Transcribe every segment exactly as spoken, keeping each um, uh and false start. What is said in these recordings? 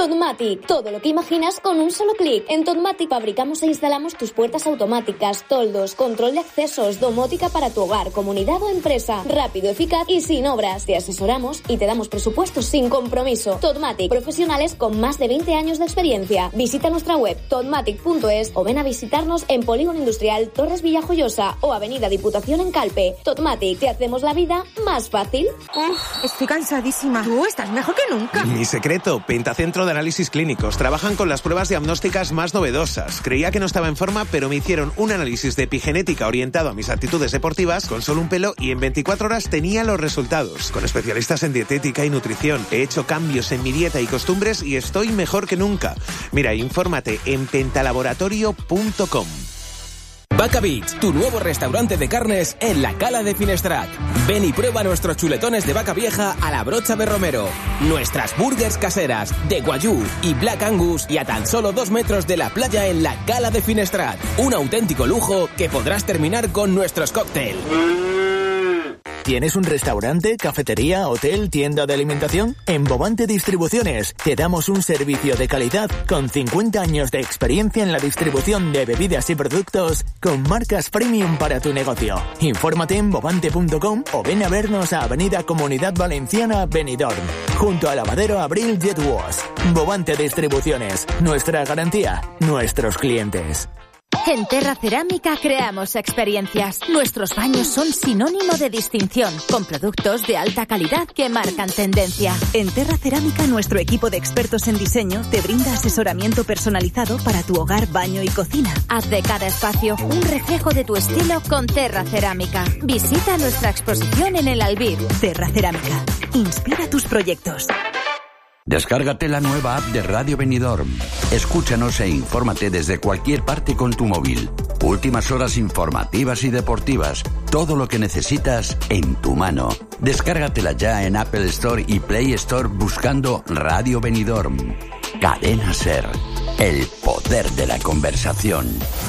Totmatic, todo lo que imaginas con un solo clic. En Totmatic fabricamos e instalamos tus puertas automáticas, toldos, control de accesos, domótica para tu hogar, comunidad o empresa. Rápido, eficaz y sin obras. Te asesoramos y te damos presupuestos sin compromiso. Totmatic, profesionales con más de veinte años de experiencia. Visita nuestra web totmatic punto es o ven a visitarnos en Polígono Industrial Torres Villajoyosa o Avenida Diputación en Calpe. Totmatic, te hacemos la vida más fácil. Uf, estoy cansadísima. Tú estás mejor que nunca. Mi secreto, Pentacentro de Análisis Clínicos. Trabajan con las pruebas diagnósticas más novedosas. Creía que no estaba en forma, pero me hicieron un análisis de epigenética orientado a mis actitudes deportivas con solo un pelo y en veinticuatro horas tenía los resultados. Con especialistas en dietética y nutrición. He hecho cambios en mi dieta y costumbres y estoy mejor que nunca. Mira, infórmate en pentalaboratorio punto com. Vaca Beach, tu nuevo restaurante de carnes en la Cala de Finestrat. Ven y prueba nuestros chuletones de vaca vieja a la brocha de romero, nuestras burgers caseras de guayú y black angus y a tan solo dos metros de la playa en la Cala de Finestrat. Un auténtico lujo que podrás terminar con nuestros cócteles. ¿Tienes un restaurante, cafetería, hotel, tienda de alimentación? En Bovante Distribuciones te damos un servicio de calidad con cincuenta años de experiencia en la distribución de bebidas y productos con marcas premium para tu negocio. Infórmate en bovante punto com o ven a vernos a Avenida Comunidad Valenciana, Benidorm, junto al lavadero Abril Jet Wash. Bovante Distribuciones, nuestra garantía, nuestros clientes. En Terra Cerámica creamos experiencias. Nuestros baños son sinónimo de distinción, con productos de alta calidad que marcan tendencia. En Terra Cerámica, nuestro equipo de expertos en diseño te brinda asesoramiento personalizado para tu hogar, baño y cocina. Haz de cada espacio un reflejo de tu estilo con Terra Cerámica. Visita nuestra exposición en el Albir. Terra Cerámica. Inspira tus proyectos. Descárgate la nueva app de Radio Benidorm. Escúchanos e infórmate desde cualquier parte con tu móvil. Últimas horas informativas y deportivas. Todo lo que necesitas en tu mano. Descárgatela ya en Apple Store y Play Store buscando Radio Benidorm. Cadena Ser. El poder de la conversación.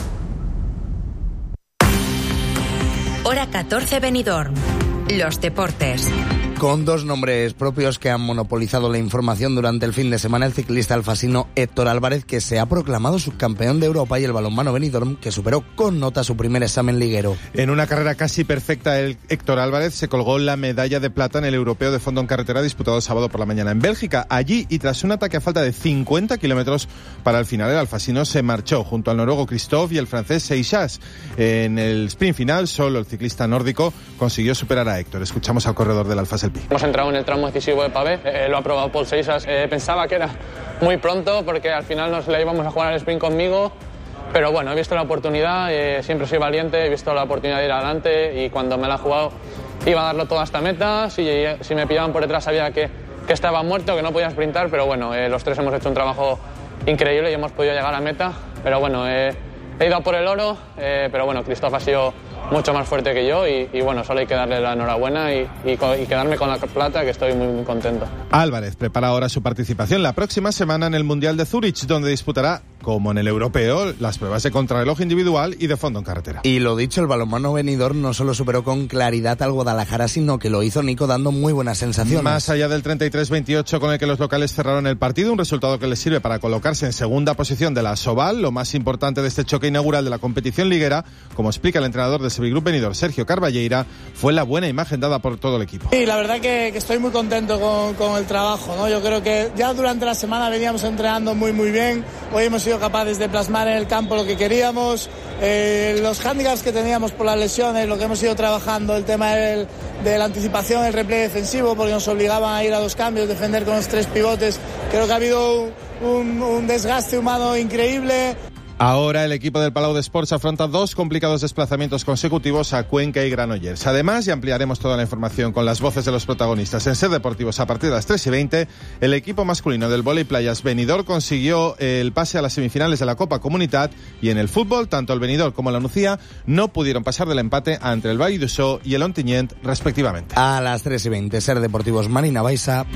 Hora catorce Benidorm. Los deportes. Con dos nombres propios que han monopolizado la información durante el fin de semana, el ciclista alfasino Héctor Álvarez, que se ha proclamado subcampeón de Europa, y el balonmano Benidorm, que superó con nota su primer examen liguero. En una carrera casi perfecta, el Héctor Álvarez se colgó la medalla de plata en el Europeo de Fondo en Carretera disputado el sábado por la mañana en Bélgica. Allí, y tras un ataque a falta de cincuenta kilómetros para el final, el alfasino se marchó junto al noruego Christophe y el francés Seixas. En el sprint final, solo el ciclista nórdico consiguió superar a Héctor. Escuchamos al corredor del Alfa Selpi. Hemos entrado en el tramo decisivo de Pavé, eh, lo ha probado Paul Seixas. Eh, pensaba que era muy pronto porque al final nos la íbamos a jugar al sprint conmigo, pero bueno, he visto la oportunidad, eh, siempre soy valiente, he visto la oportunidad de ir adelante y cuando me la he jugado iba a darlo todo hasta meta. Si, si me pillaban por detrás sabía que, que estaba muerto, que no podía sprintar, pero bueno, eh, los tres hemos hecho un trabajo increíble y hemos podido llegar a meta, pero bueno, eh, he ido a por el oro, eh, pero bueno, Christophe ha sido mucho más fuerte que yo y, y bueno, solo hay que darle la enhorabuena y, y, y quedarme con la plata, que estoy muy, muy contento. Álvarez prepara ahora su participación la próxima semana en el Mundial de Zúrich, donde disputará, como en el europeo, las pruebas de contrarreloj individual y de fondo en carretera. Y lo dicho, el balonmano Benidorm no solo superó con claridad al Guadalajara, sino que lo hizo Nico dando muy buenas sensaciones. Más allá del treinta y tres veintiocho con el que los locales cerraron el partido, un resultado que les sirve para colocarse en segunda posición de la Sobal, lo más importante de este choque inaugural de la competición liguera, como explica el entrenador de Sevigroup Benidorm, Sergio Carballeira, fue la buena imagen dada por todo el equipo. Sí, la verdad que, que estoy muy contento con, con el trabajo, ¿no? Yo creo que ya durante la semana veníamos entrenando muy muy bien, hoy hemos sido capaces de plasmar en el campo lo que queríamos, eh, los hándicaps que teníamos por las lesiones, lo que hemos ido trabajando, el tema del, de la anticipación, el replay defensivo, porque nos obligaban a ir a dos cambios, defender con los tres pivotes. Creo que ha habido un, un desgaste humano increíble. Ahora el equipo del Palau de Sports afronta dos complicados desplazamientos consecutivos a Cuenca y Granollers. Además, y ampliaremos toda la información con las voces de los protagonistas en Ser Deportivos a partir de las tres y veinte, el equipo masculino del vóley playas Benidorm consiguió el pase a las semifinales de la Copa Comunitat, y en el fútbol, tanto el Benidorm como la Nucía no pudieron pasar del empate entre el Vall d'Uixó y el Ontinyent, respectivamente. A las tres y veinte, Ser Deportivos Marina Baixa.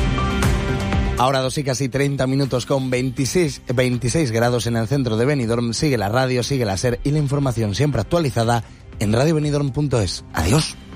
Ahora dos y casi treinta minutos con veintiséis, veintiséis grados en el centro de Benidorm. Sigue la radio, sigue la Ser y la información siempre actualizada en radio benidorm punto es. Adiós.